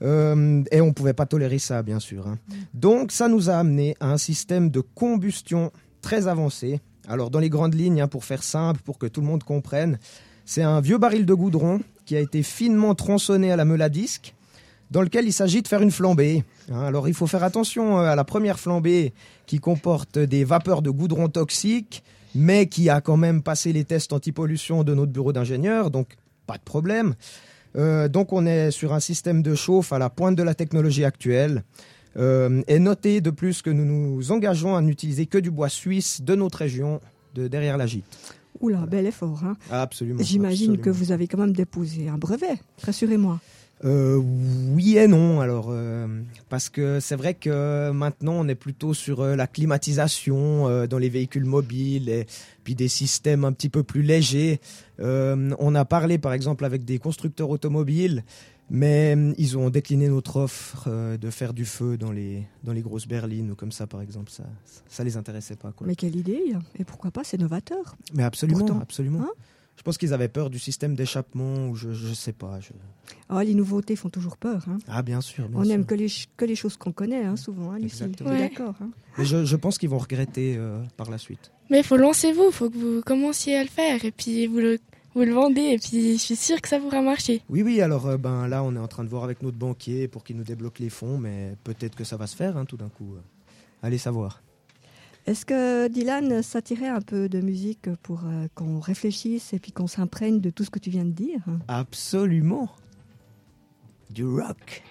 Et on ne pouvait pas tolérer ça, bien sûr. Hein. Donc, ça nous a amené à un système de combustion très avancé. Alors, dans les grandes lignes, pour faire simple, pour que tout le monde comprenne, c'est un vieux baril de goudron qui a été finement tronçonné à la meule à disque, dans lequel il s'agit de faire une flambée. Alors, il faut faire attention à la première flambée qui comporte des vapeurs de goudron toxiques, mais qui a quand même passé les tests anti-pollution de notre bureau d'ingénieur, donc pas de problème. Donc, on est sur un système de chauffe à la pointe de la technologie actuelle. Et notez de plus que nous nous engageons à n'utiliser que du bois suisse de notre région, de derrière la gîte. Oula, bel effort. Hein. Absolument. J'imagine que vous avez quand même déposé un brevet, rassurez-moi. Oui et non, alors parce que c'est vrai que maintenant on est plutôt sur la climatisation dans les véhicules mobiles et puis des systèmes un petit peu plus légers. On a parlé par exemple avec des constructeurs automobiles, mais ils ont décliné notre offre de faire du feu dans les grosses berlines ou comme ça par exemple, ça les intéressait pas, quoi. Mais quelle idée, et pourquoi pas, c'est novateur. Mais absolument, pourtant. absolument. Hein, je pense qu'ils avaient peur du système d'échappement, ou je sais pas. les nouveautés font toujours peur. Hein. Ah, bien sûr. On aime que les choses qu'on connaît, hein, souvent, hein, Lucille. Exactement. Ouais. D'accord. Hein. Mais je pense qu'ils vont regretter par la suite. Mais il faut lancez-vous, il faut que vous commenciez à le faire, et puis vous le vendez, et puis je suis sûre que ça pourra marcher. Oui, alors là, on est en train de voir avec notre banquier pour qu'il nous débloque les fonds, mais peut-être que ça va se faire, hein, tout d'un coup. Allez savoir. Est-ce que Dylan, ça tirait un peu de musique pour qu'on réfléchisse et puis qu'on s'imprègne de tout ce que tu viens de dire? Absolument. Du rock.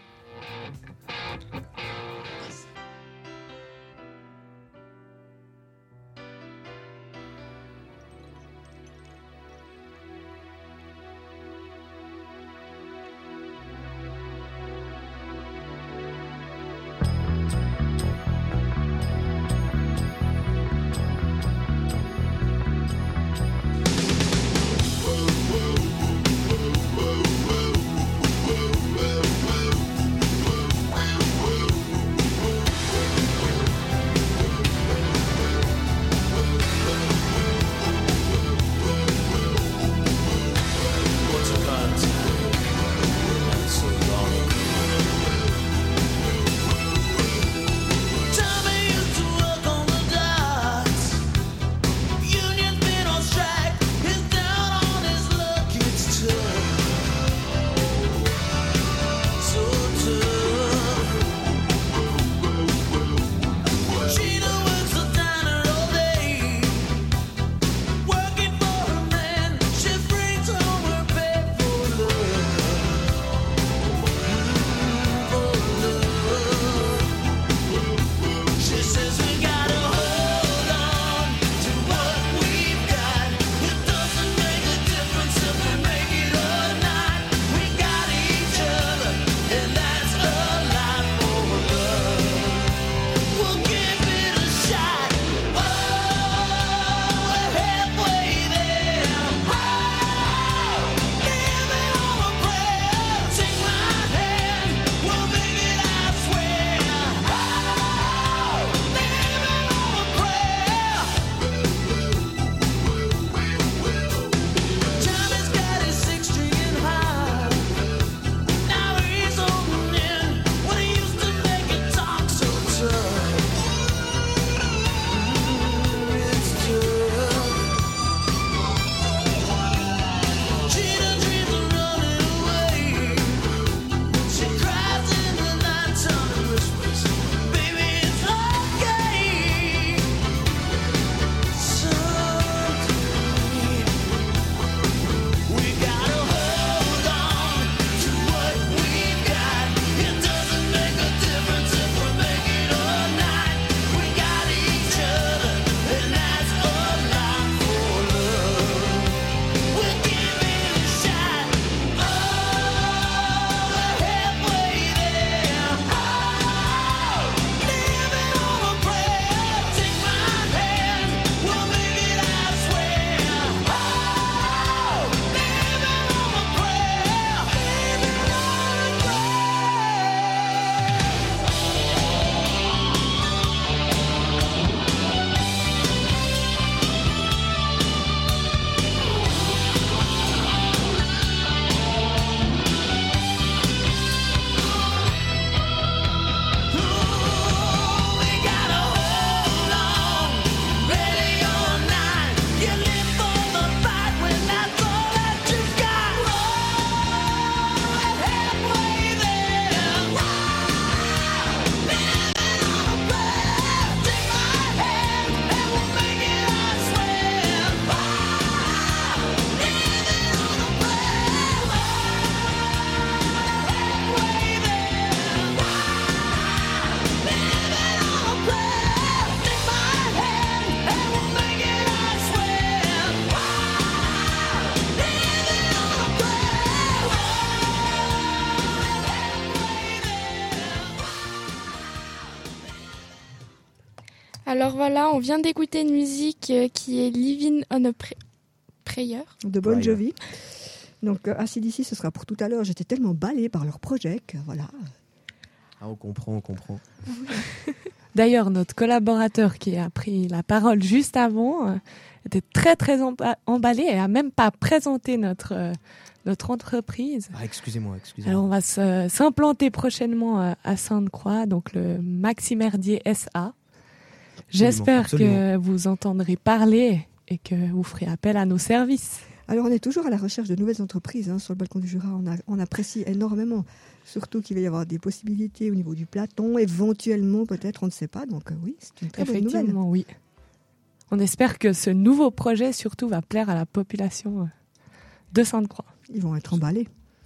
Alors voilà, on vient d'écouter une musique qui est Living on a Prayer de Bon Jovi. Donc AC/DC, ce sera pour tout à l'heure. J'étais tellement emballée par leur projet que voilà. Ah, on comprend. D'ailleurs, notre collaborateur qui a pris la parole juste avant était très très emballé et a même pas présenté notre entreprise. Ah, excusez-moi. Alors on va s'implanter prochainement à Sainte-Croix, donc le Maximerdier SA. J'espère que vous entendrez parler et que vous ferez appel à nos services. Alors on est toujours à la recherche de nouvelles entreprises sur le balcon du Jura. On apprécie énormément, surtout qu'il va y avoir des possibilités au niveau du Platon, éventuellement peut-être, on ne sait pas. Donc oui, c'est une très bonne nouvelle. Effectivement, oui. On espère que ce nouveau projet surtout va plaire à la population de Sainte-Croix. Ils vont être emballés.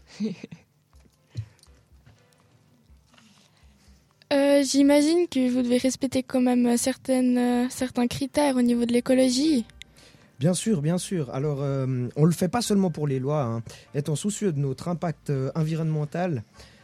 J'imagine que vous devez respecter quand même certains critères au niveau de l'écologie. Bien sûr. Alors, on le fait pas seulement pour les lois. Étant soucieux de notre impact environnemental,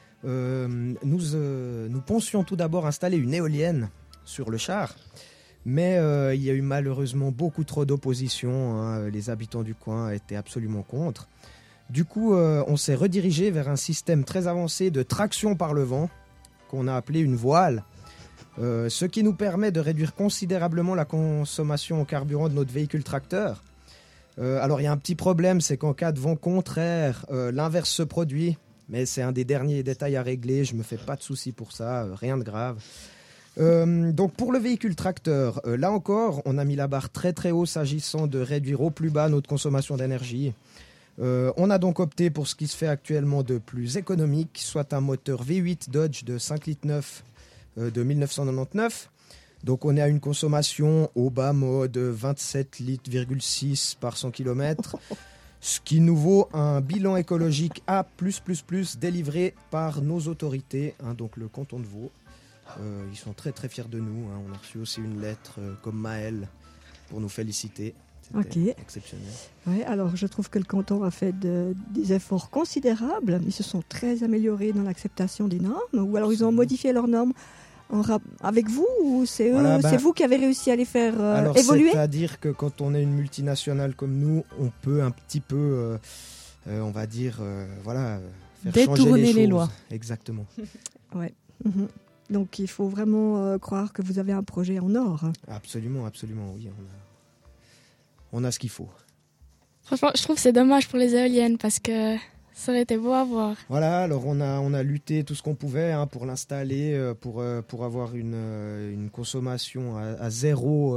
nous pensions tout d'abord installer une éolienne sur le char. Mais il y a eu malheureusement beaucoup trop d'opposition. Les habitants du coin étaient absolument contre. Du coup, on s'est redirigé vers un système très avancé de traction par le vent, qu'on a appelé une voile, ce qui nous permet de réduire considérablement la consommation en carburant de notre véhicule tracteur. Alors, il y a un petit problème, c'est qu'en cas de vent contraire, l'inverse se produit, mais c'est un des derniers détails à régler, je ne me fais pas de soucis pour ça, rien de grave. Donc pour le véhicule tracteur, là encore, on a mis la barre très très haut s'agissant de réduire au plus bas notre consommation d'énergie. On a donc opté pour ce qui se fait actuellement de plus économique, soit un moteur V8 Dodge de 5,9 litres de 1999. Donc on est à une consommation au bas mode 27,6 litres par 100 km, ce qui nous vaut un bilan écologique A+++ délivré par nos autorités, donc le canton de Vaud. Ils sont très très fiers de nous. On a reçu aussi une lettre comme Maël pour nous féliciter. C'était exceptionnel. Ouais, alors je trouve que le canton a fait des efforts considérables. Ils se sont très améliorés dans l'acceptation des normes, ou alors ils ont modifié leurs normes avec vous, ou c'est c'est vous qui avez réussi à les faire évoluer? C'est-à-dire que quand on est une multinationale comme nous, on peut un petit peu, on va dire, faire détourner les lois. Exactement. Ouais. Mm-hmm. Donc il faut vraiment croire que vous avez un projet en or. Absolument, oui. On a ce qu'il faut. Franchement, je trouve que c'est dommage pour les éoliennes parce que ça aurait été beau à voir. Voilà, alors on a lutté tout ce qu'on pouvait pour l'installer, pour avoir une consommation à zéro,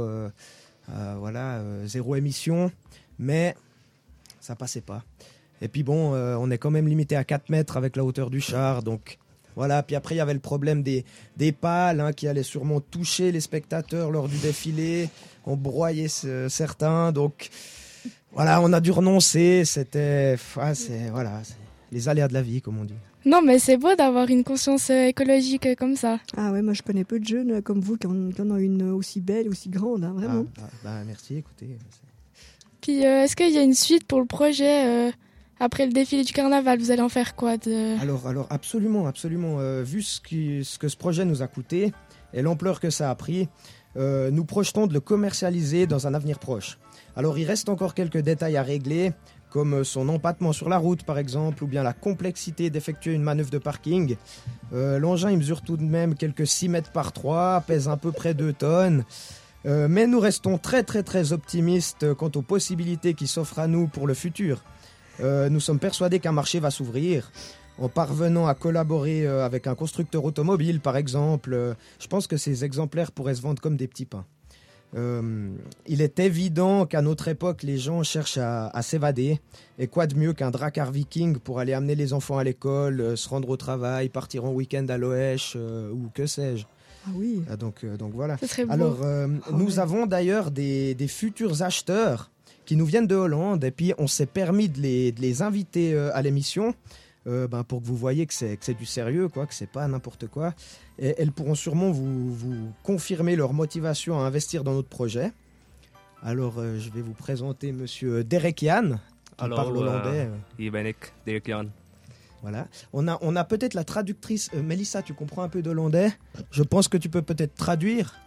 zéro émission, mais ça passait pas. Et puis bon, on est quand même limité à 4 mètres avec la hauteur du char, donc... Voilà, puis après il y avait le problème des pales qui allaient sûrement toucher les spectateurs lors du défilé, on broyait certains, donc voilà, on a dû renoncer, c'est les aléas de la vie comme on dit. Non mais c'est beau d'avoir une conscience écologique comme ça. Ah ouais, moi je connais peu de jeunes comme vous qui en ont une aussi belle, aussi grande, vraiment. Merci, écoutez. Puis est-ce qu'il y a une suite pour le projet après le défilé du carnaval, vous allez en faire quoi Alors absolument. Vu ce que ce projet nous a coûté et l'ampleur que ça a pris, nous projetons de le commercialiser dans un avenir proche. Alors il reste encore quelques détails à régler, comme son empattement sur la route par exemple, ou bien la complexité d'effectuer une manœuvre de parking. L'engin il mesure tout de même quelques 6 mètres par 3, pèse à peu près 2 tonnes. Mais nous restons très très très optimistes quant aux possibilités qui s'offrent à nous pour le futur. Nous sommes persuadés qu'un marché va s'ouvrir en parvenant à collaborer avec un constructeur automobile par exemple. Je pense que ces exemplaires pourraient se vendre comme des petits pains. Il est évident qu'à notre époque les gens cherchent à s'évader, et quoi de mieux qu'un dracar viking pour aller amener les enfants à l'école, se rendre au travail, partir en week-end à l'Oèche ou que sais-je. Ah oui. Donc voilà. Ce serait beau. Alors nous avons d'ailleurs des futurs acheteurs qui nous viennent de Hollande, et puis on s'est permis de les inviter à l'émission pour que vous voyez que c'est du sérieux, que c'est pas n'importe quoi. Et elles pourront sûrement vous confirmer leur motivation à investir dans notre projet. Alors je vais vous présenter monsieur Derek Jan, qui parle hollandais. Hier ben ik, Derek Jan. Voilà. On a peut-être la traductrice. Mélissa, tu comprends un peu d'hollandais? Je pense que tu peux peut-être traduire.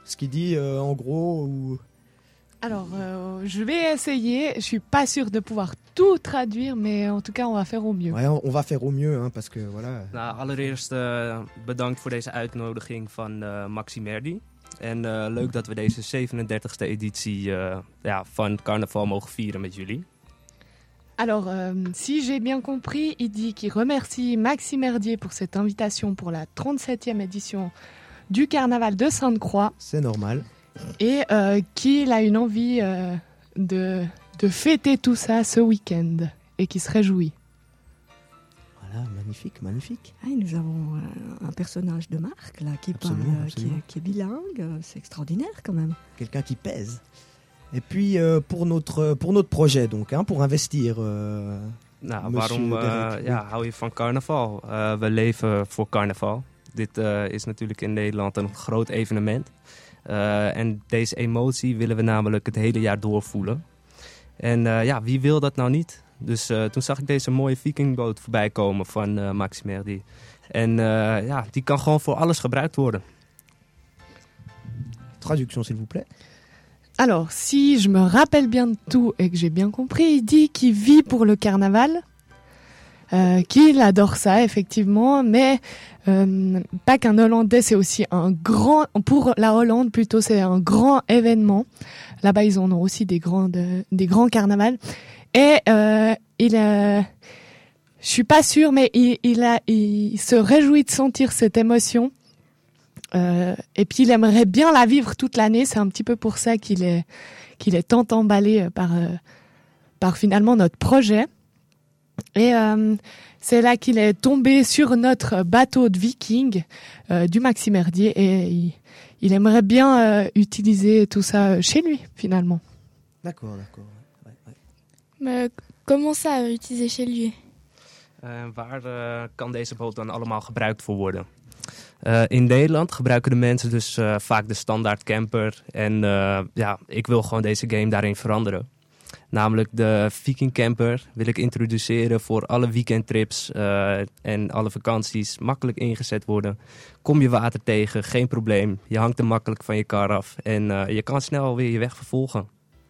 ce qu'il dit en gros ou... Alors, je vais essayer. Je suis pas sûre de pouvoir tout traduire, mais en tout cas, on va faire au mieux. Ouais, on va faire au mieux, hein, parce que voilà. Nou, allereerst bedankt voor deze uitnodiging van Maxi Merdi. En leuk dat we deze 37e editie van carnaval mogen vieren met jullie. Alors, si j'ai bien compris, il dit qu'il remercie Maxi Merdier pour cette invitation pour la 37e édition du Carnaval de Sainte-Croix. C'est normal. Et qu'il a une envie de fêter tout ça ce week-end et qu'il se réjouit. Voilà, magnifique. Ah, nous avons un personnage de marque là, qui parle, qui est bilingue. C'est extraordinaire quand même. Quelqu'un qui pèse. Et puis pour notre projet donc, hein, pour investir. Waarom hou je van carnaval? We leven voor carnaval. Dit is natuurlijk in Nederland een groot evenement. En deze emotie willen we namelijk het hele jaar doorvoelen. En wie wil dat nou niet? Dus toen zag ik deze mooie vikingboot voorbij komen van Maxi Merdi. En die kan gewoon voor alles gebruikt worden. Traduction s'il vous plaît. Alors, si je me rappelle bien de tout et que j'ai bien compris, il dit qu'il vit pour le carnaval, qu'il adore ça, effectivement, mais pas qu'un Hollandais, c'est aussi un grand, pour la Hollande plutôt, c'est un grand événement. Là-bas, ils en ont aussi des grands carnavals. Et je suis pas sûre, mais il se réjouit de sentir cette émotion. Et puis il aimerait bien la vivre toute l'année. C'est un petit peu pour ça qu'il est tant emballé par finalement notre projet. Et c'est là qu'il est tombé sur notre bateau de viking du Maxi Merdier et il aimerait bien utiliser tout ça chez lui finalement. D'accord. Ouais. Mais comment ça utiliser chez lui? Waar kan deze boot dan allemaal gebruikt voor worden? In Nederland gebruiken de mensen dus vaak de standaard camper. En ik wil gewoon deze game daarin veranderen. Namelijk de Viking Camper wil ik introduceren voor alle weekendtrips en alle vakanties. Makkelijk ingezet worden. Kom je water tegen, geen probleem. Je hangt er makkelijk van je kar af. En je kan snel weer je weg vervolgen.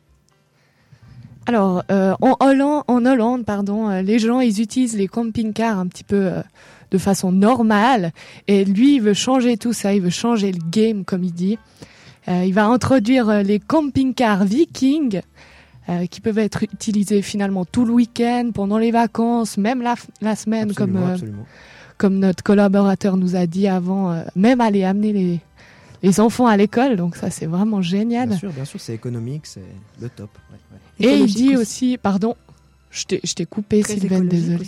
Alors, en Hollande, les gens ils utilisent les camping-cars un petit peu de façon normale. Et lui, il veut changer tout ça, il veut changer le game, comme il dit. Il va introduire les camping-cars vikings qui peuvent être utilisés finalement tout le week-end, pendant les vacances, même la semaine, comme notre collaborateur nous a dit avant, même aller amener les enfants à l'école. Donc ça, c'est vraiment génial. Bien sûr, c'est économique, c'est le top. Ouais. Et il dit aussi, pardon, je t'ai coupé, Sylvain, désolé.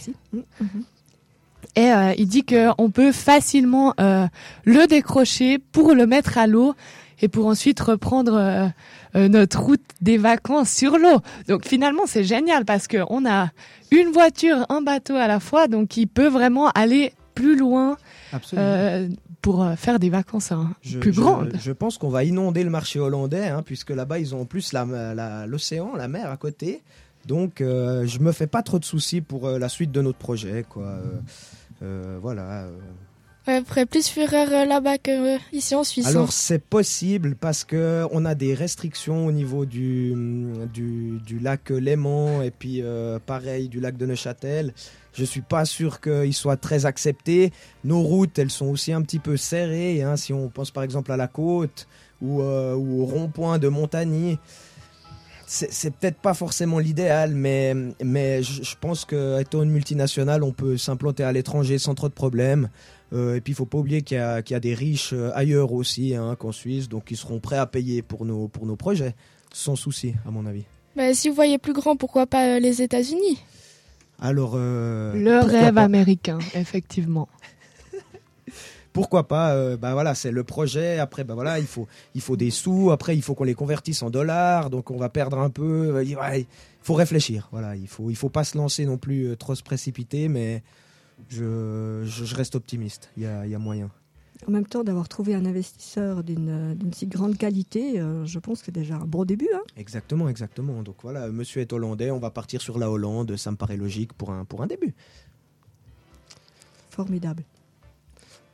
Et il dit qu'on peut facilement le décrocher pour le mettre à l'eau et pour ensuite reprendre notre route des vacances sur l'eau. Donc finalement, c'est génial parce qu'on a une voiture, un bateau à la fois, donc il peut vraiment aller plus loin pour faire des vacances plus grandes. Je pense qu'on va inonder le marché hollandais, hein, puisque là-bas, ils ont en plus l'océan, la mer à côté. Donc, je me fais pas trop de soucis pour la suite de notre projet, quoi. Voilà. Ouais, ferait plus fureur là-bas qu'ici en Suisse. Alors, c'est possible parce que on a des restrictions au niveau du lac Léman et puis pareil du lac de Neuchâtel. Je suis pas sûr qu'ils soient très acceptés. Nos routes, elles sont aussi un petit peu serrées. Hein, si on pense par exemple à la côte ou au rond-point de Montagny. C'est peut-être pas forcément l'idéal, mais je pense qu'étant une multinationale, on peut s'implanter à l'étranger sans trop de problèmes. Et puis il faut pas oublier qu'il y a des riches ailleurs aussi, hein, qu'en Suisse, donc ils seront prêts à payer pour nos projets, sans souci, à mon avis. Bah, si vous voyez plus grand, pourquoi pas les États-Unis? Alors, le rêve américain, effectivement. Pourquoi pas voilà, c'est le projet. Après, voilà, il faut des sous. Après, il faut qu'on les convertisse en dollars. Donc, on va perdre un peu. Il faut réfléchir. Voilà, il faut pas se lancer non plus trop se précipiter. Mais je reste optimiste. Il y a moyen. En même temps, d'avoir trouvé un investisseur d'une si grande qualité, je pense que c'est déjà un bon début. Hein. Exactement. Donc voilà, monsieur est hollandais. On va partir sur la Hollande. Ça me paraît logique pour un début. Formidable.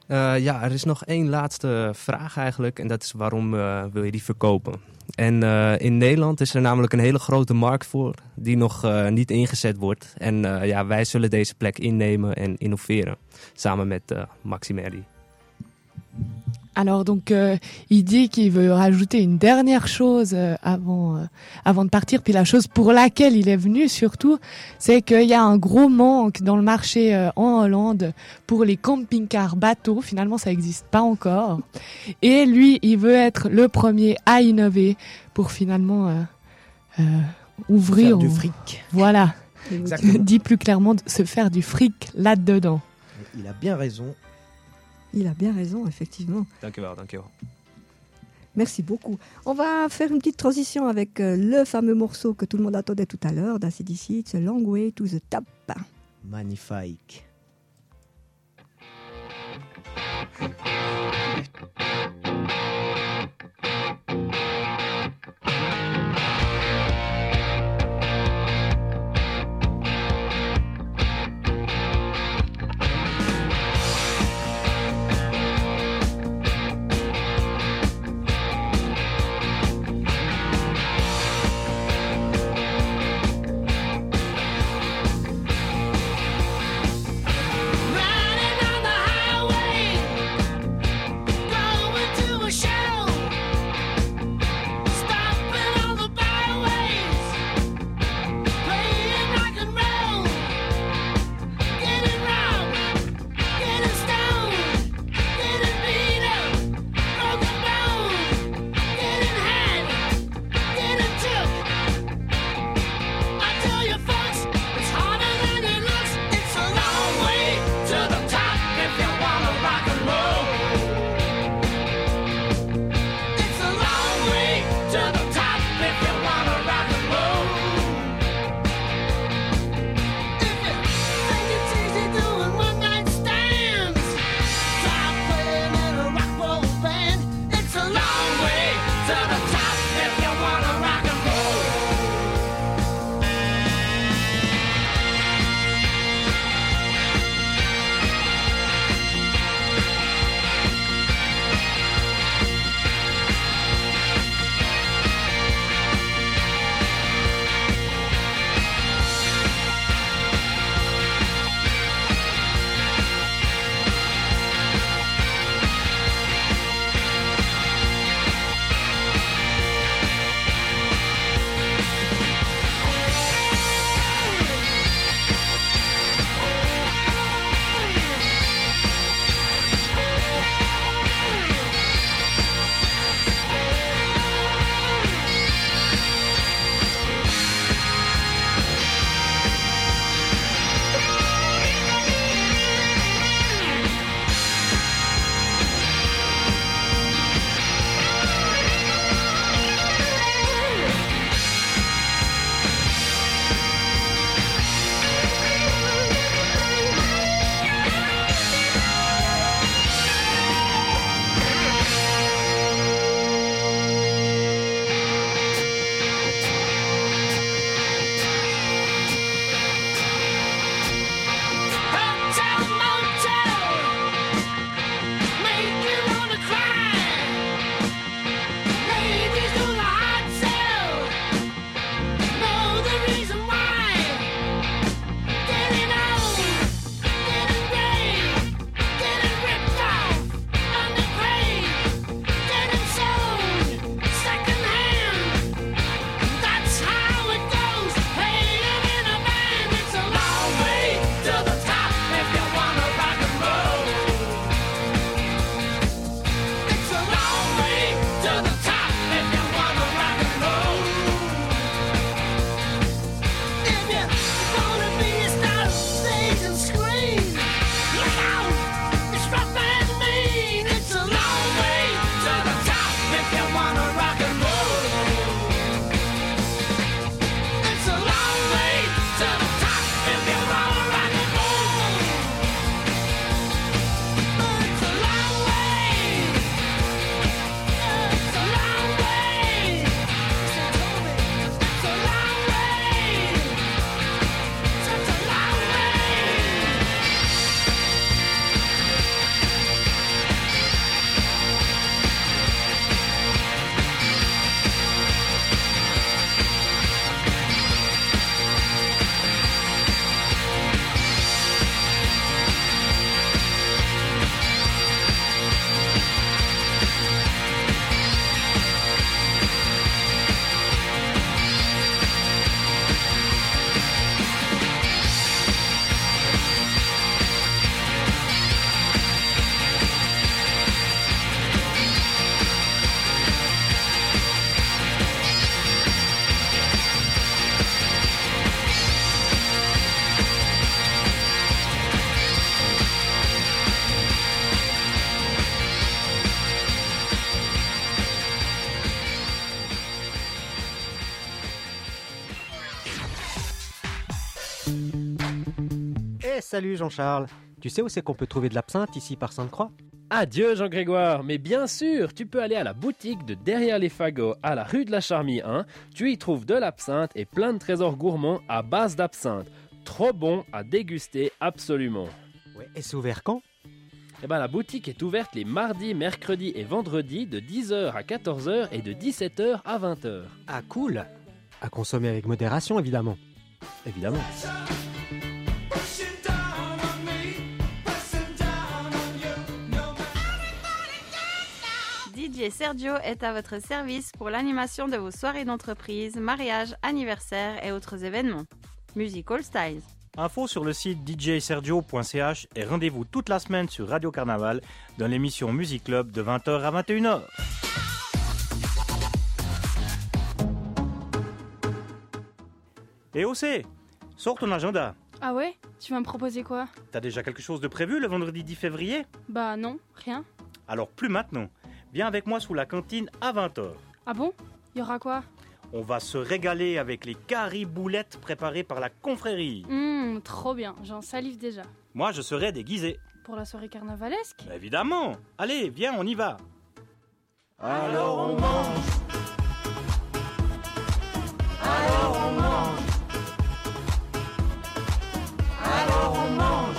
Ja, er is nog één laatste vraag eigenlijk. En dat is waarom wil je die verkopen? En in Nederland is er namelijk een hele grote markt voor die nog niet ingezet wordt. En ja, wij zullen deze plek innemen en innoveren. Samen met Maximerdi. Alors donc, il dit qu'il veut rajouter une dernière chose avant de partir. Puis la chose pour laquelle il est venu surtout, c'est qu'il y a un gros manque dans le marché en Hollande pour les camping-cars bateaux. Finalement, ça n'existe pas encore. Et lui, il veut être le premier à innover pour finalement ouvrir... Faire du fric. Voilà. Exactement. Dit plus clairement, se faire du fric là-dedans. Il a bien raison. Il a bien raison, effectivement. Dankjewel, dankjewel. Merci beaucoup. On va faire une petite transition avec le fameux morceau que tout le monde attendait tout à l'heure d'ACDC, It's a Long Way to the Top. Magnifique. salut Jean-Charles. Tu sais où c'est qu'on peut trouver de l'absinthe ici par Sainte-Croix? Adieu Jean-Grégoire, mais bien sûr, tu peux aller à la boutique de Derrière les Fagots à la rue de la Charmille 1. Tu y trouves de l'absinthe et plein de trésors gourmands à base d'absinthe. Trop bon à déguster absolument. Ouais, et c'est ouvert quand? La boutique est ouverte les mardis, mercredis et vendredis de 10h à 14h et de 17h à 20h. Ah cool. À consommer avec modération évidemment. Évidemment. DJ Sergio est à votre service pour l'animation de vos soirées d'entreprise, mariages, anniversaires et autres événements. Musical Styles. Info sur le site djsergio.ch et rendez-vous toute la semaine sur Radio Carnaval dans l'émission Music Club de 20h à 21h. Et OC, sors ton agenda. Ah ouais? Tu vas me proposer quoi? T'as déjà quelque chose de prévu le vendredi 10 février? Bah non, rien. Alors plus maintenant. Viens avec moi sous la cantine à 20h. Ah bon? Il y aura quoi? On va se régaler avec les cariboulettes préparées par la confrérie. Trop bien, j'en salive déjà. Moi, je serai déguisé. Pour la soirée carnavalesque? Évidemment. Allez, viens, on y va. Alors on mange. Alors on mange. Alors on mange.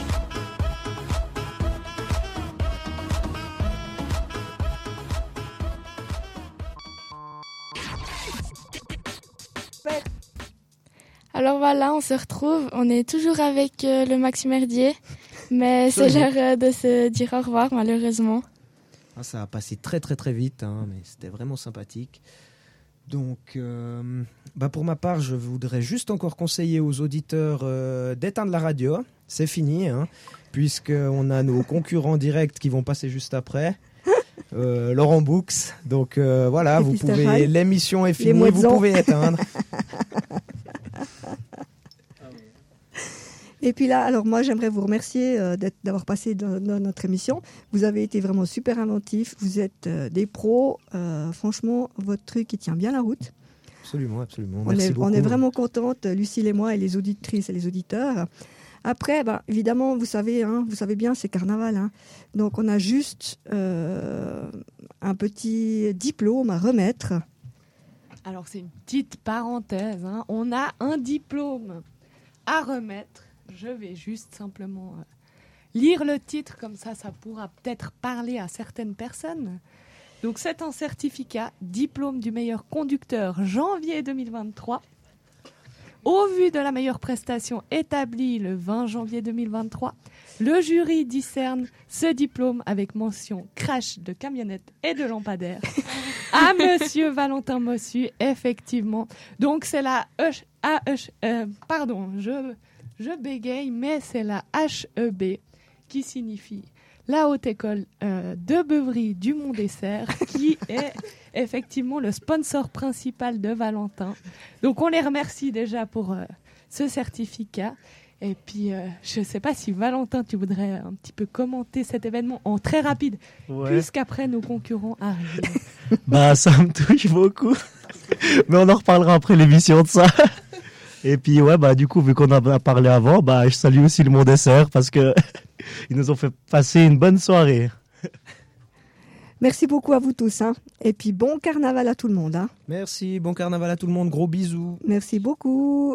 Alors voilà, on se retrouve. On est toujours avec le Maxi Merdier, mais c'est l'heure de se dire au revoir malheureusement. Ça a passé très très très vite, mais c'était vraiment sympathique. Donc, pour ma part, je voudrais juste encore conseiller aux auditeurs d'éteindre la radio. C'est fini, puisqu'on a nos concurrents directs qui vont passer juste après. Laurent Boux. Donc voilà, vous pouvez. L'émission est finie, vous pouvez éteindre. Et puis là, alors moi, j'aimerais vous remercier d'avoir passé dans notre émission. Vous avez été vraiment super inventifs. Vous êtes des pros. Franchement, votre truc, il tient bien la route. Absolument, absolument. Merci beaucoup. On est vraiment contentes, Lucille et moi, et les auditrices et les auditeurs. Après, évidemment, vous savez bien, c'est carnaval. Donc, on a juste un petit diplôme à remettre. Alors, c'est une petite parenthèse. On a un diplôme à remettre. Je vais juste simplement lire le titre, comme ça pourra peut-être parler à certaines personnes. Donc, c'est un certificat, diplôme du meilleur conducteur, janvier 2023. Au vu de la meilleure prestation établie le 20 janvier 2023, le jury discerne ce diplôme avec mention crash de camionnette et de lampadaire à Monsieur Valentin Mossu, effectivement. Donc c'est la je bégaye, mais c'est la HEB qui signifie la Haute École de Beuvry du Mont-Dessert, qui est effectivement le sponsor principal de Valentin. Donc on les remercie déjà pour ce certificat. Et puis je ne sais pas si Valentin, tu voudrais un petit peu commenter cet événement en très rapide, puisqu'après nos concurrents arrivent. Ça me touche beaucoup. Mais on en reparlera après l'émission de ça. Et puis du coup, vu qu'on en a parlé avant, je salue aussi le Mont-Dessert parce que ils nous ont fait passer une bonne soirée. Merci beaucoup à vous tous. Et puis bon carnaval à tout le monde. Merci, bon carnaval à tout le monde. Gros bisous. Merci beaucoup.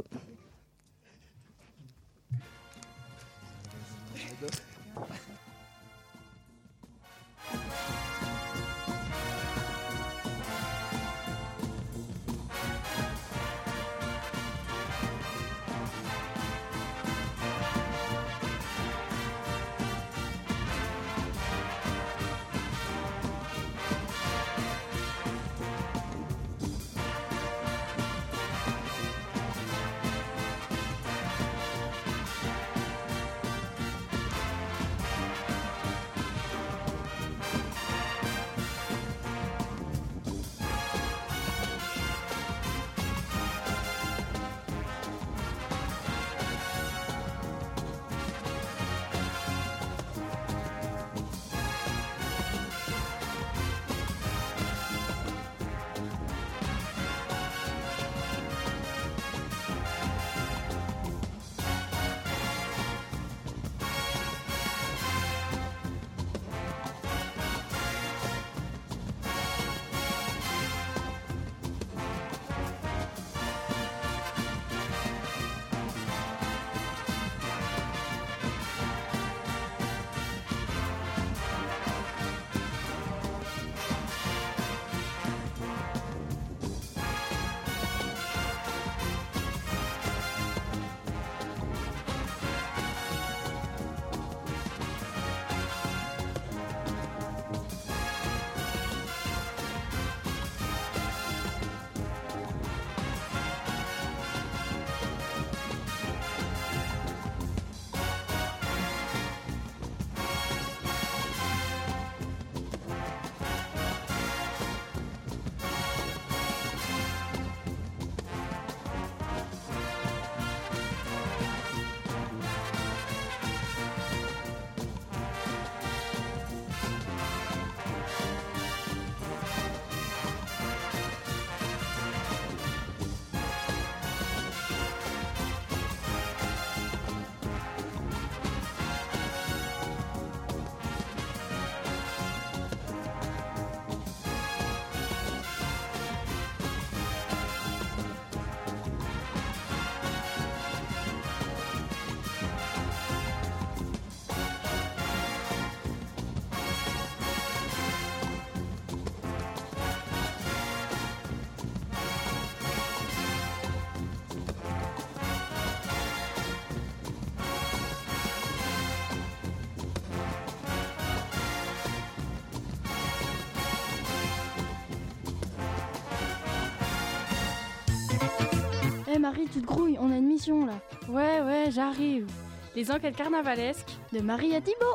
Marie, tu te grouilles, on a une mission là. Ouais, j'arrive. Les enquêtes carnavalesques de Marie et Thibaut.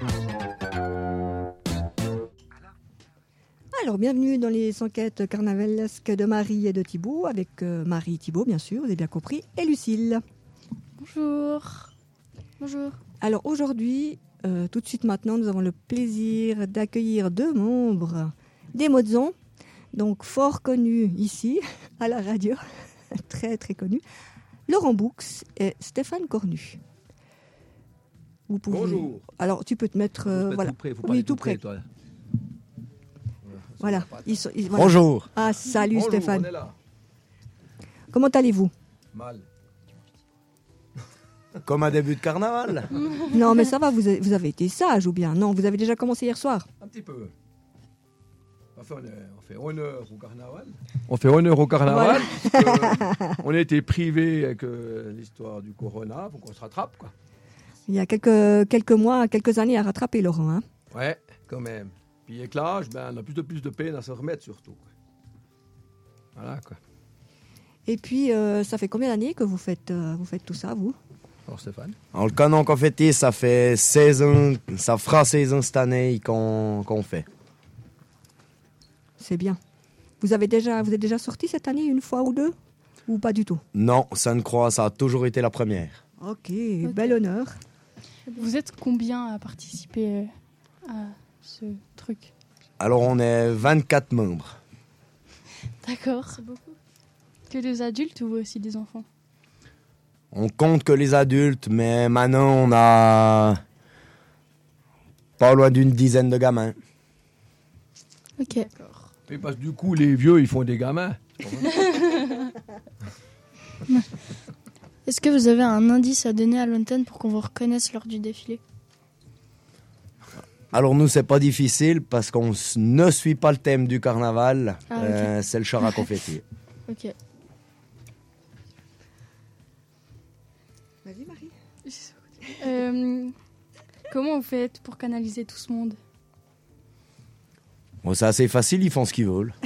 Alors, bienvenue dans les enquêtes carnavalesques de Marie et de Thibaut, avec Marie et Thibaut, bien sûr, vous avez bien compris, et Lucille. Bonjour. Bonjour. Alors, aujourd'hui, tout de suite maintenant, nous avons le plaisir d'accueillir 2 membres des Motzons, donc fort connus ici, à la radio, très très connus, Laurent Boux et Stéphane Cornu. Vous pouvez... Bonjour. Alors, tu peux te mettre... voilà. Tout près, faut oui, tout près. Toi. Voilà. Voilà. Bonjour. Ah, salut. Bonjour, Stéphane. on est là. Comment allez-vous? Mal. Comme un début de carnaval. Non, mais ça va, vous avez été sage ou bien? Non, vous avez déjà commencé hier soir? Un petit peu. Enfin, on fait honneur au carnaval. On fait honneur au carnaval. Voilà. On a été privés avec l'histoire du corona, faut qu'on se rattrape, quoi. Il y a quelques mois, quelques années à rattraper, Laurent. Hein? Ouais, quand même. Puis avec l'âge, on a plus de peine à se remettre, surtout. Voilà, quoi. Et puis, ça fait combien d'années que vous faites tout ça, vous? Alors, Stéphane? Alors, le canon confetti, ça fait 16 ans, ça fera 16 ans cette année qu'on fait. C'est bien. Vous êtes déjà sorti cette année une fois ou deux? Ou pas du tout? Non, Sainte-Croix, ça a toujours été la première. Ok, bel honneur. Vous êtes combien à participer à ce truc? Alors, on est 24 membres. D'accord. C'est beaucoup. Que des adultes ou aussi des enfants? On compte que les adultes, mais maintenant, on a pas loin d'une dizaine de gamins. Ok. D'accord. Et parce que du coup, les vieux, ils font des gamins. Est-ce que vous avez un indice à donner à l'antenne pour qu'on vous reconnaisse lors du défilé? Alors nous, c'est pas difficile parce qu'on ne suit pas le thème du carnaval. Okay. C'est le char à confetti. Ok. Vas-y, Marie. Comment vous faites pour canaliser tout ce monde? Bon, c'est assez facile, ils font ce qu'ils veulent.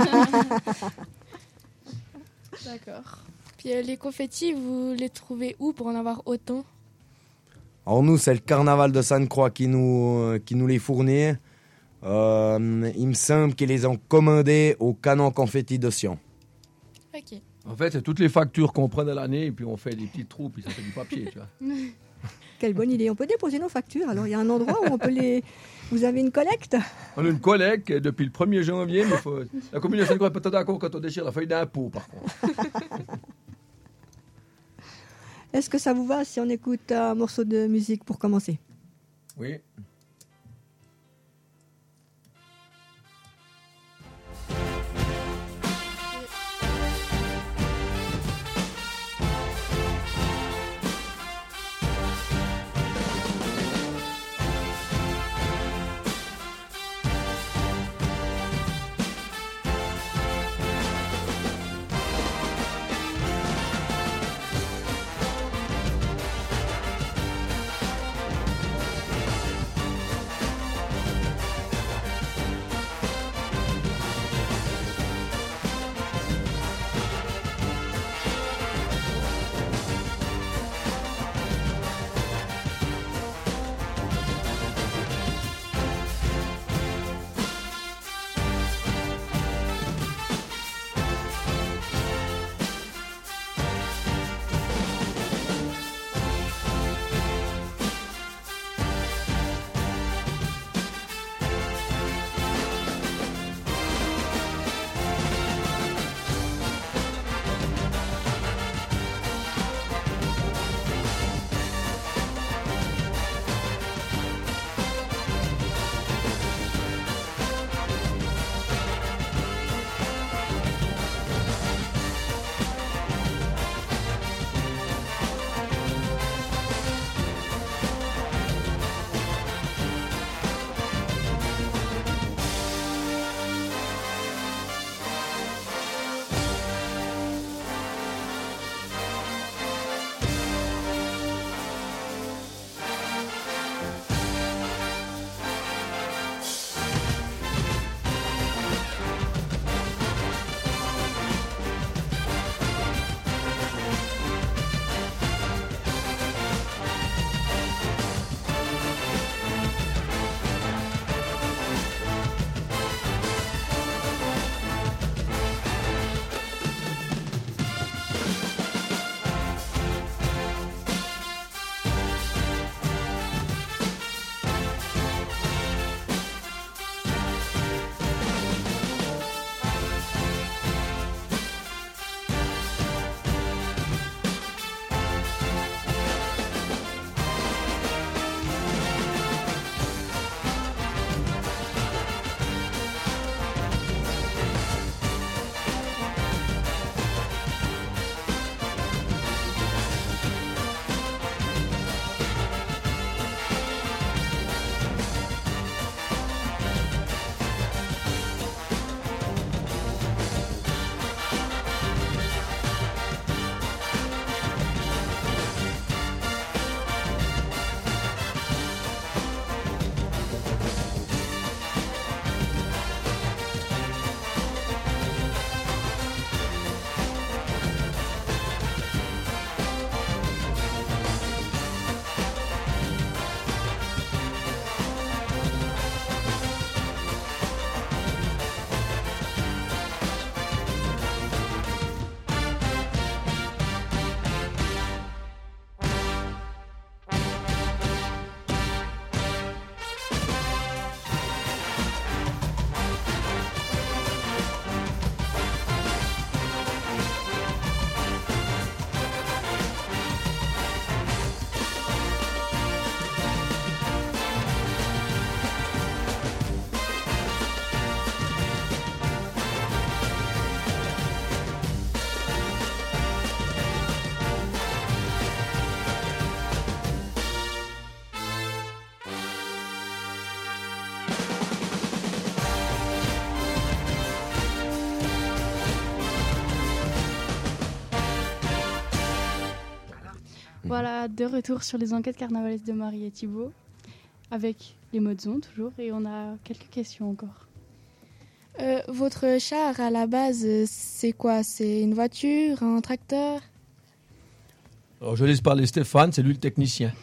D'accord. Puis les confettis, vous les trouvez où pour en avoir autant? Alors nous, c'est le carnaval de Sainte-Croix qui nous les fournit. Il me semble qu'ils les ont commandés au canon confetti de Sion. Ok. En fait, c'est toutes les factures qu'on prend à l'année et puis on fait des petits trous puis ça fait du papier, tu vois. Quelle bonne idée. On peut déposer nos factures. Alors, il y a un endroit où on peut les... Vous avez une collecte? On a une collecte depuis le 1er janvier, mais la commune de Sainte-Croix n'est pas d'accord quand on déchire la feuille d'impôt, par contre. Est-ce que ça vous va si on écoute un morceau de musique pour commencer? Oui. Voilà, de retour sur les enquêtes carnavalesques de Marie et Thibaut, avec les Modzons toujours, et on a quelques questions encore. Votre char, à la base, c'est quoi? C'est une voiture, un tracteur? Alors, je laisse parler Stéphane, c'est lui le technicien.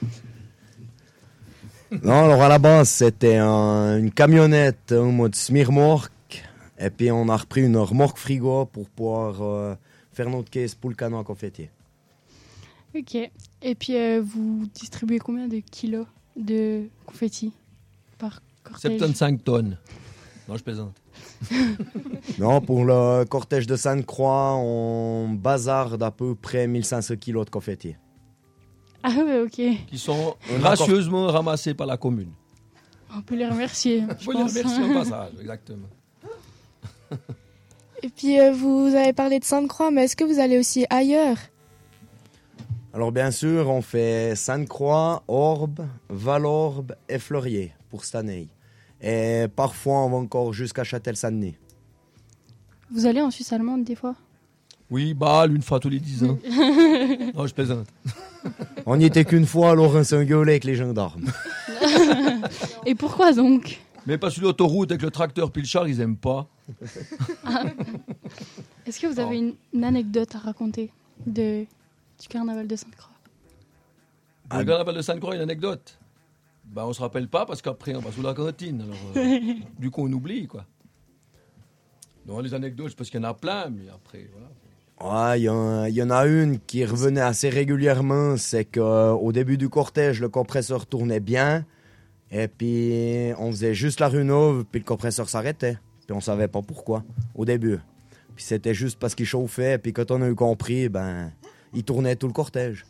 Non, alors à la base, c'était une camionnette en mode semi-remorque. Et puis on a repris une remorque frigo pour pouvoir faire notre caisse pour le canon à confetti. Ok. Et puis, vous distribuez combien de kilos de confetti par cortège? 75 tonnes. Non, je plaisante. Non, pour le cortège de Sainte-Croix, on bazarde à peu près 1500 kilos de confetti. Ah ouais, ok. Qui sont gracieusement ramassés par la commune. On peut les remercier. On peut les remercier au passage, exactement. Et puis, vous avez parlé de Sainte-Croix, mais est-ce que vous allez aussi ailleurs? Alors bien sûr, on fait Sainte-Croix, Orbe, Valorbe et Fleurier pour cette année. Et parfois, on va encore jusqu'à Châtel-Saint-Denis. Vous allez en Suisse allemande des fois? Oui, Bâle, une fois tous les 10 ans. Non, je plaisante. On n'y était qu'une fois, alors on s'engueulait avec les gendarmes. Et pourquoi donc? Mais pas sur l'autoroute avec le tracteur puis le char, ils aiment pas. Ah. Est-ce que vous avez une anecdote à raconter du carnaval de Sainte-Croix? Le carnaval de Sainte-Croix, une anecdote. Ben, on se rappelle pas parce qu'après on va sous la cantine. Alors, du coup, on oublie, quoi. Non, les anecdotes, parce qu'il y en a plein, mais après, voilà. Ouais, il y en a une qui revenait assez régulièrement, c'est qu'au début du cortège, le compresseur tournait bien, et puis on faisait juste la rue Neuve, puis le compresseur s'arrêtait. Puis on savait pas pourquoi, au début. Puis c'était juste parce qu'il chauffait, et puis quand on a eu compris, ben, il tournait tout le cortège.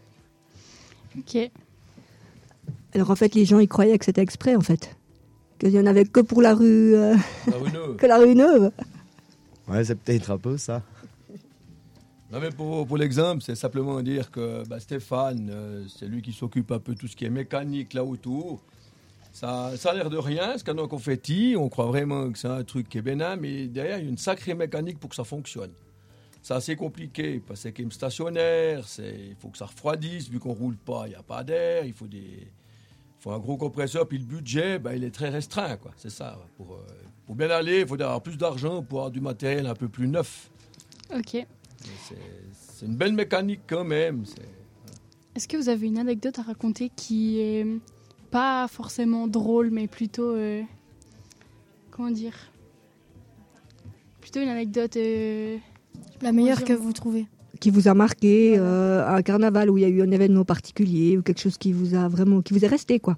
Ok. Alors en fait, les gens, ils croyaient que c'était exprès, en fait. Qu'il y en avait que pour la rue... La rue Neuve. Que la rue Neuve. Ouais, c'est peut-être un peu ça. Non, mais pour l'exemple, c'est simplement dire que Stéphane, c'est lui qui s'occupe un peu de tout ce qui est mécanique là autour. Ça a l'air de rien, ce canon confetti, on croit vraiment que c'est un truc qui est bénin, mais derrière, il y a une sacrée mécanique pour que ça fonctionne. C'est assez compliqué, parce que c'est quand même stationnaire, il faut que ça refroidisse, vu qu'on ne roule pas, il n'y a pas d'air, il faut un gros compresseur, puis le budget, il est très restreint, quoi. C'est ça. Pour bien aller, il faut avoir plus d'argent pour avoir du matériel un peu plus neuf. Ok. C'est une belle mécanique quand même. Est-ce que vous avez une anecdote à raconter qui est pas forcément drôle, mais plutôt... comment dire? Plutôt une anecdote... la meilleure que vous trouvez. Qui vous a marqué, un carnaval où il y a eu un événement particulier, ou quelque chose qui vous est resté, quoi.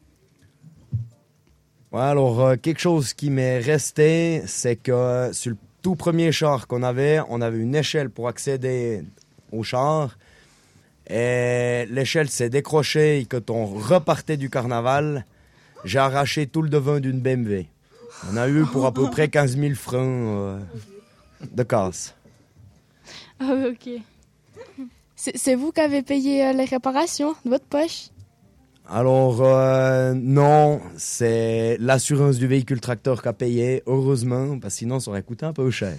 Ouais, alors, quelque chose qui m'est resté, c'est que sur le tout premier char qu'on avait, on avait une échelle pour accéder au char. Et l'échelle s'est décrochée et quand on repartait du carnaval, j'ai arraché tout le devant d'une BMW. On a eu pour à peu près 15 000 francs de casse. Ah oui, ok. C'est vous qui avez payé les réparations de votre poche? Alors, non, c'est l'assurance du véhicule tracteur qui a payé, heureusement, parce que sinon ça aurait coûté un peu cher.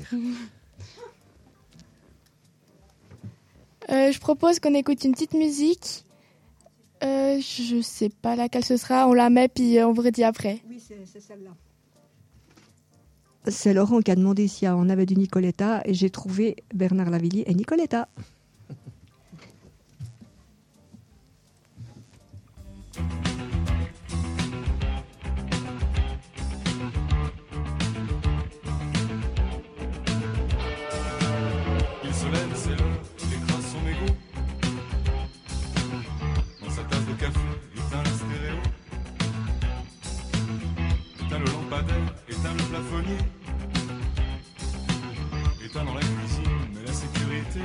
Je propose qu'on écoute une petite musique. Je sais pas laquelle ce sera, on la met puis on vous redit après. Oui, c'est celle-là. C'est Laurent qui a demandé si on avait du Nicoletta et j'ai trouvé Bernard Lavilliers et Nicoletta. Il se lève, c'est l'heure, il écrase son égo. Dans sa tasse de café, éteint la stéréo. Éteint le lampadaire, éteint le plafonnier. Éteint dans la cuisine, mais la sécurité.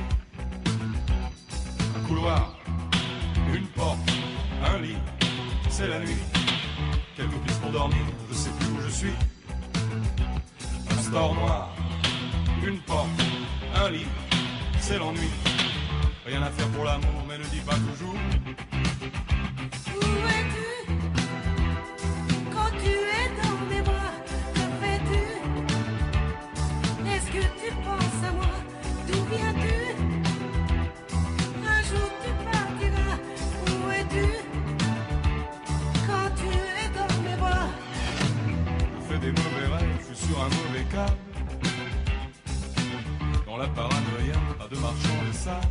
Un couloir, une porte, un lit, c'est la nuit. Quelques pistes pour dormir, je sais plus où je suis. Un store noir, une porte, un lit, c'est l'ennui. Rien à faire pour l'amour, mais ne dis pas toujours. Où es-tu quand tu es dans mes bras? Que fais-tu? Est-ce que tu penses à moi? D'où viens-tu? Un jour tu partiras, quand la paranoïa a de marchands de sable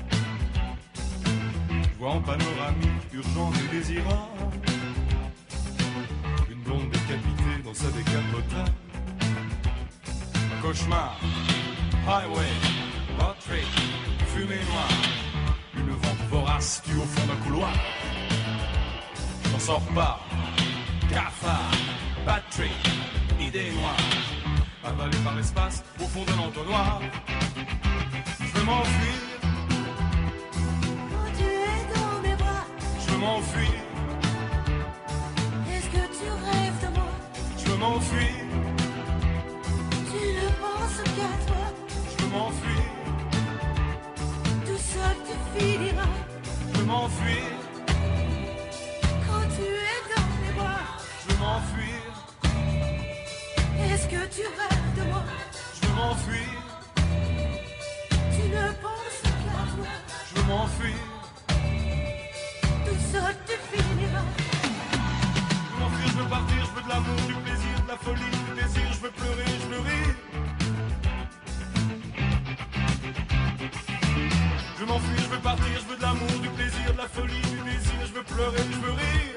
voit en panoramique urgente et désirable une blonde décapitée dans sa décapotable. Cauchemar, highway, portrait, fumée noire, une vente vorace tue au fond d'un couloir. J'en sors pas, cafard, batterie, idée noire, avalée par l'espace au fond d'un entonnoir. Je veux m'enfuir. Quand tu es dans mes bras, Je veux m'enfuir. est-ce que tu rêves de moi? Je veux m'enfuir. Tu ne penses qu'à toi, Je veux m'enfuir. tout seul tu finiras. Je veux m'enfuir. Quand tu es dans mes bras, Je veux m'enfuir. est-ce que tu rêves de moi? Je veux m'enfuir. Tu ne penses qu'à toi, Je veux m'enfuir. tout seul tu finiras. Je veux m'enfuir, je veux partir, je veux de l'amour, du plaisir, de la folie, du désir, je veux pleurer, je veux rire. Je veux m'enfuir, je veux partir, je veux de l'amour, du plaisir, de la folie, du désir, je veux pleurer, je veux rire.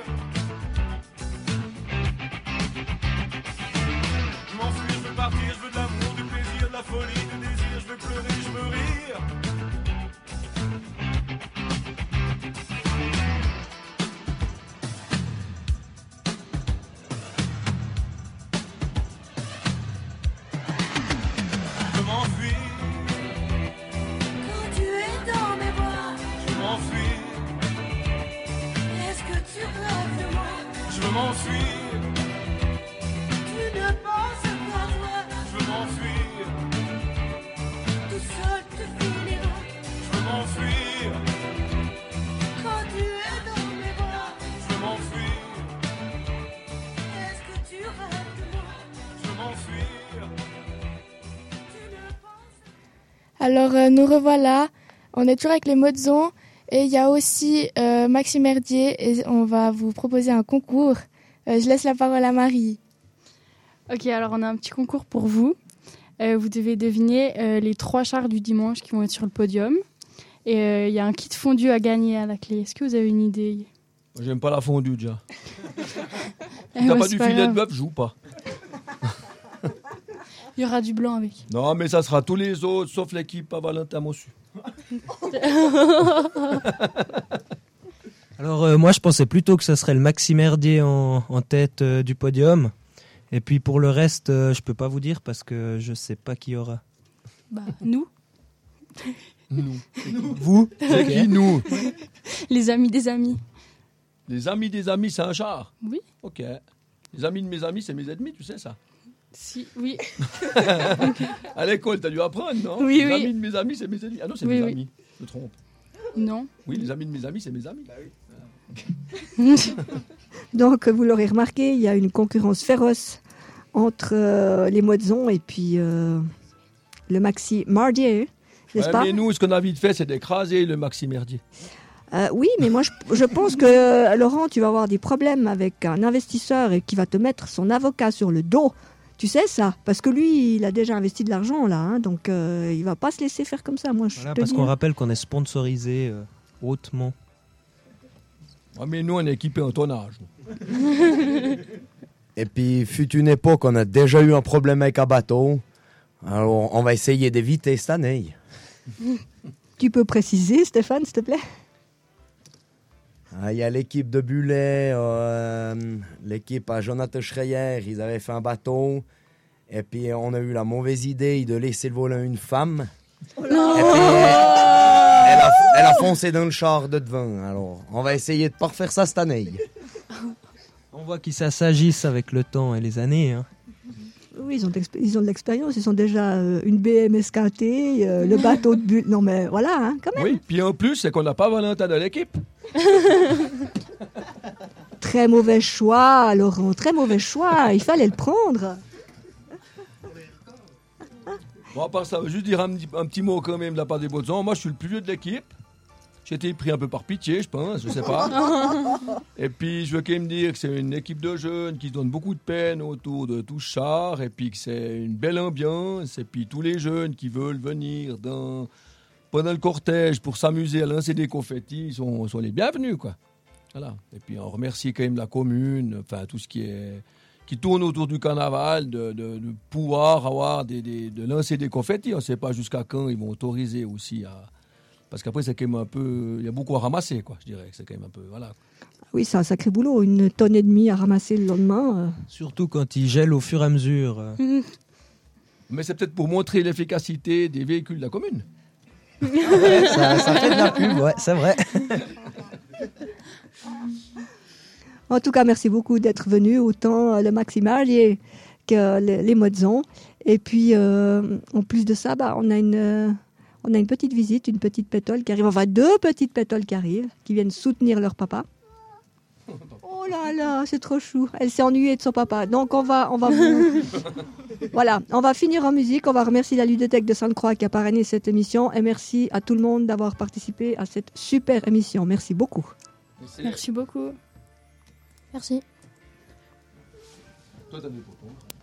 Je veux m'enfuir, je veux partir, je veux de l'amour, du plaisir, de la folie, du désir, je veux pleurer, je veux rire. Je veux m'enfuir, Quand tu es dans mes bras, je veux m'enfuir, est-ce que tu rêves de moi? je veux m'enfuir, Tu ne penses qu'à toi, je veux m'enfuir, tout seul tu finiras. je veux m'enfuir, Quand tu es dans mes bras, je veux m'enfuir, est-ce que tu rêves de moi? je veux m'enfuir. Alors nous revoilà, on est toujours avec les Motzons et il y a aussi Maxime Herdier et on va vous proposer un concours. Je laisse la parole à Marie. Ok, alors on a un petit concours pour vous. Vous devez deviner les 3 chars du dimanche qui vont être sur le podium. Et il y a un kit fondu à gagner à la clé. Est-ce que vous avez une idée? J'aime pas la fondue déjà. Eh Si t'as ouais, pas c'est du pas filet grave. de bœuf, joue pas. Il y aura du blanc avec. Non, mais ça sera tous les autres, sauf l'équipe à Valentin Mossu. Alors moi je pensais plutôt que ce serait le Maxime Herdier en tête du podium. Et puis pour le reste, je peux pas vous dire parce que je sais pas qui y aura. Bah, nous. Nous. Vous? C'est Ok. qui nous? Les amis des amis. Les amis des amis, c'est un char? Oui. Ok. Les amis de mes amis, c'est mes ennemis, tu sais ça? Si, oui. À l'école, t'as dû apprendre, non? Oui, les oui. amis de mes amis, c'est mes ennemis. Ah non, c'est Oui, mes oui. amis. Je me trompe. Non. Oui, les amis de mes amis, c'est mes amis. Donc, vous l'aurez remarqué, il y a une concurrence féroce entre les Motzons et puis le Maxi Mardier, n'est-ce Ouais, pas? mais nous, ce qu'on a vite fait, c'est d'écraser le Maxime Herdier. Oui, mais moi, je pense que, Laurent, tu vas avoir des problèmes avec un investisseur et qui va te mettre son avocat sur le dos. Tu sais ça? Parce que lui, il a déjà investi de l'argent, là. Hein, donc, il va pas se laisser faire comme ça, moi, je Voilà, te parce dis. qu'on Hein. rappelle qu'on est sponsorisé hautement. Ouais, mais nous, on est équipés en tonnage. Et puis, fut une époque, on a déjà eu un problème avec un bateau. Alors, on va essayer d'éviter cette année. Tu peux préciser, Stéphane, s'il te plaît? Il y a l'équipe de Bullet, l'équipe à Jonathan Schreier, ils avaient fait un bateau. Et puis, on a eu la mauvaise idée de laisser le volant à une femme. Oh Et puis, elle a foncé dans le char de devant. Alors, on va essayer de ne pas refaire ça cette année. On voit qu'ils s'agissent avec le temps et les années. Hein. Oui, ils ont de l'expérience. Ils ont déjà une BM esquintée, le bateau de but. Non, mais voilà, hein, quand même. Oui, puis en plus, c'est qu'on n'a pas Valentin dans l'équipe. Très mauvais choix, Laurent. Très mauvais choix. Il fallait le prendre. Bon, à part ça, je veux juste dire un petit mot quand même de la part des Motzons. Moi, je suis le plus vieux de l'équipe. J'ai été pris un peu par pitié, je pense, je sais pas. Et puis, je veux quand même dire que c'est une équipe de jeunes qui se donne beaucoup de peine autour de tout ce char, et puis que c'est une belle ambiance, et puis tous les jeunes qui veulent venir pendant le cortège pour s'amuser à lancer des confettis sont les bienvenus, quoi. Voilà. Et puis, on remercie quand même la commune, enfin, tout ce qui tourne autour du carnaval, de pouvoir avoir de lancer des confettis. On ne sait pas jusqu'à quand ils vont autoriser aussi à... Parce qu'après, c'est quand même un peu... Il y a beaucoup à ramasser, quoi, je dirais. C'est quand même un peu... Voilà. Oui, c'est un sacré boulot. 1,5 tonne à ramasser le lendemain. Surtout quand il gèle au fur et à mesure. Mais c'est peut-être pour montrer l'efficacité des véhicules de la commune. Ouais, ça fait de la pub, ouais, c'est vrai. En tout cas, merci beaucoup d'être venu, autant le Maximal que les Modzons. Et puis, en plus de ça, on a une petite visite, une petite pétole qui arrive. Enfin, 2 petites pétoles qui arrivent, qui viennent soutenir leur papa. Oh là là, c'est trop chou. Elle s'est ennuyée de son papa. Donc, on va vous... Voilà, on va finir en musique. On va remercier la Ludothèque de Sainte-Croix qui a parrainé cette émission. Et merci à tout le monde d'avoir participé à cette super émission. Merci beaucoup. Merci beaucoup. Merci. Toi, t'as des propos.